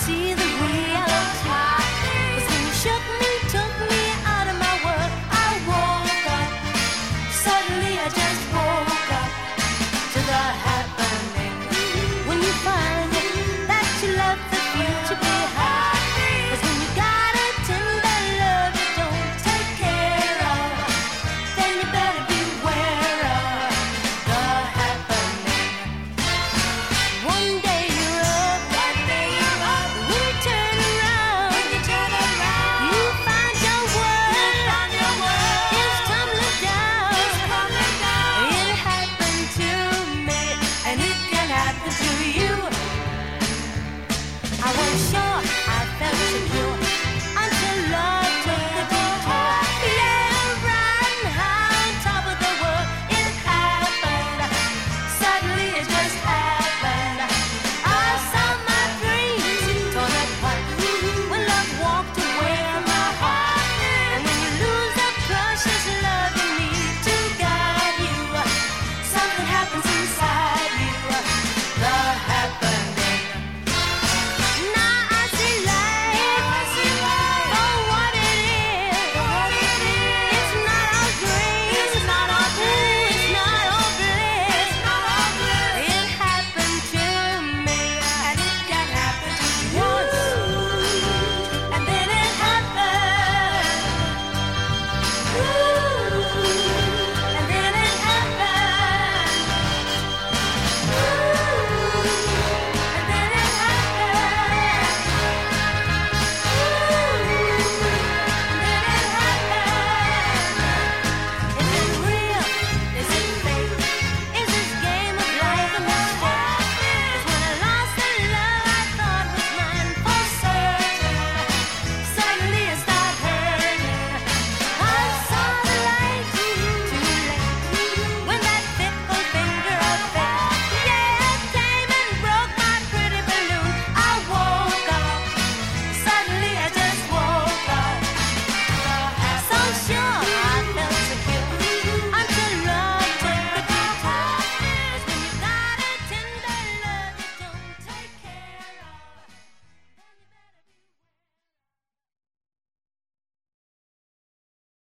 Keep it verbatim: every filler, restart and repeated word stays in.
see the reality. 'Cause when you shook me, took me out of my world, I woke up. Suddenly I just woke up to the happening. When you find that you left the future behind. 'Cause when you got a tender love you don't take care of, then you better beware of the happening. One day you're up, one day you're up. When you turn around, when you turn around, you find your world, you find your world is tumbling down, it's tumbling down. It happened to me, and it can happen to you. I was sure I felt secure.